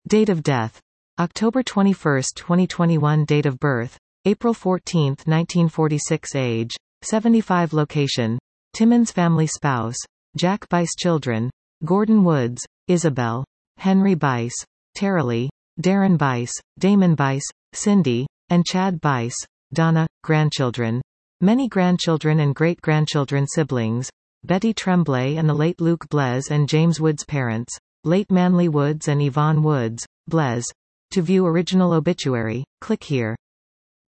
Date of death: October 21, 2021. Date of birth: April 14, 1946. Age: 75. Location: Timmins. Family: spouse: Jack Bice. Children: Gordon Woods, Isabel, Henry Bice, Taralee, Darren Bice, Damon Bice, Cindy, and Chad Bice. Donna. Grandchildren: many grandchildren and great-grandchildren. Siblings: Betty Tremblay and the late Luke Blaise and James Woods. Parents: late Manly Woods and Yvonne Woods, Blaise. To view original obituary, click here.